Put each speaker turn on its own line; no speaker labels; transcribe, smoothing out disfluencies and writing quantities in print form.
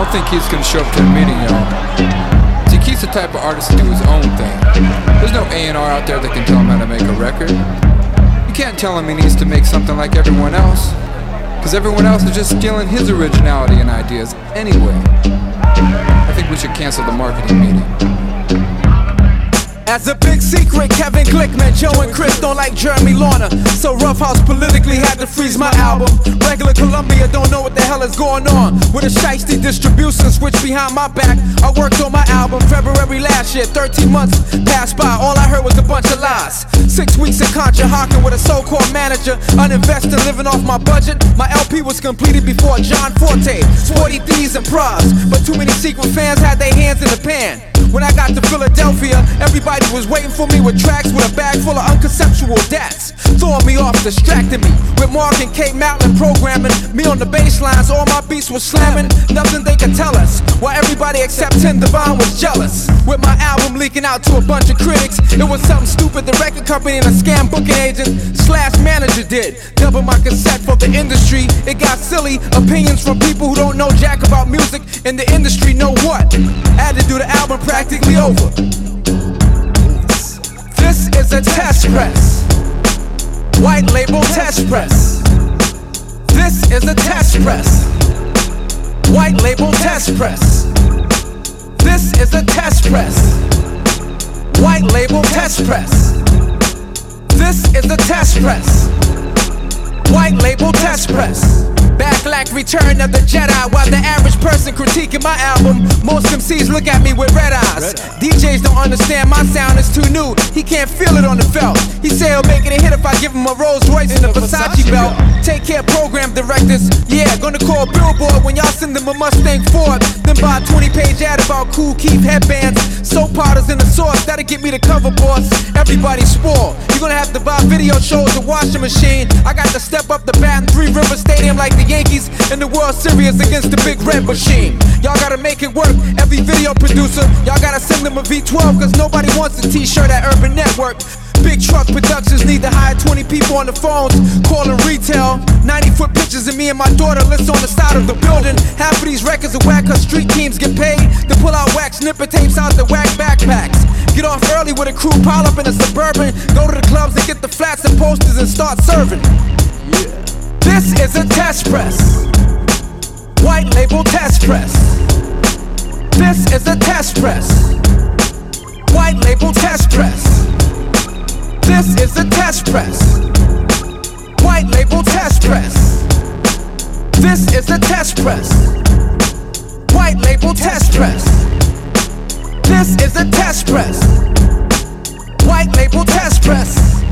don't think Keith's gonna show up to the meeting, y'all. See, Keith's the type of artist to do his own thing. There's no A&R out there that can tell him how to make a record. You can't tell him he needs to make something like everyone else, because everyone else is just stealing his originality and ideas anyway. I think we should cancel the marketing meeting.
As a big secret, Kevin Glickman, Joe and Chris don't like Jeremy Lorna, so Rough House politically had to freeze my album. Regular Columbia don't know what the hell is going on with a shiesty distribution switch behind my back. I worked on my album February last year, 13 months passed by, all I heard was a bunch of lies. 6 weeks in Contra Hawking with a so-called manager, uninvested, living off my budget. My LP was completed before John Forte, Sporty Thieves and Pros, but too many secret fans had their hands in the pan. When I got to Philadelphia, everybody was waiting for me with tracks with a bag full of unconceptual dats, throwing me off, distracting me with Mark and Kate Matlin programming me on the bass lines. All my beats was slamming, nothing they could tell us, while everybody except Tim Devine was jealous. With my album leaking out to a bunch of critics, it was something stupid the record company and a scam booking agent slash manager did. Double my cassette for the industry, it got silly. Opinions from people who don't know jack about music in the industry know what. Had to do the album practically over. This is a test press, white label test press. This is a test press, white label test press. This is a test press, white label test press. This is a test press, white label test press. Backlash, return of the Jedi. While the average person critiquing my album, most MCs look at me with red eyes. DJs don't understand my sound is too new. He can't feel it on the felt. He say he'll make it a hit if I give him a Rolls Royce and a Versace belt. Take care, program directors. Yeah, gonna call Billboard when y'all send them a Mustang Ford. Then buy a 20-page ad about Cool Keith headbands, soap powders and the sauce. That'll get me the cover, boss. Everybody's spoiled. You're gonna have to buy video shows, a washing machine. I got to step up the bat in Three River Stadium like the Yankees in the World Series against the Big Red Machine. Y'all gotta make it work. Every video producer, y'all gotta send them a V12, cause nobody wants a t-shirt at Urban Network. Big Truck Productions need to hire 20 people on the phones, calling retail. 90-foot pictures of me and my daughter list on the side of the building. Half of these records are whack, cause street teams get paid to pull out whack snippet tapes out the whack backpacks. Get off early with a crew, pile up in a Suburban, go to the clubs and get the flats and posters and start serving. This is a test press, white label test press. This is a test press, white label test press. This is a test press, white label test press. This is a test press, white label test press. This is a test press, white label test press.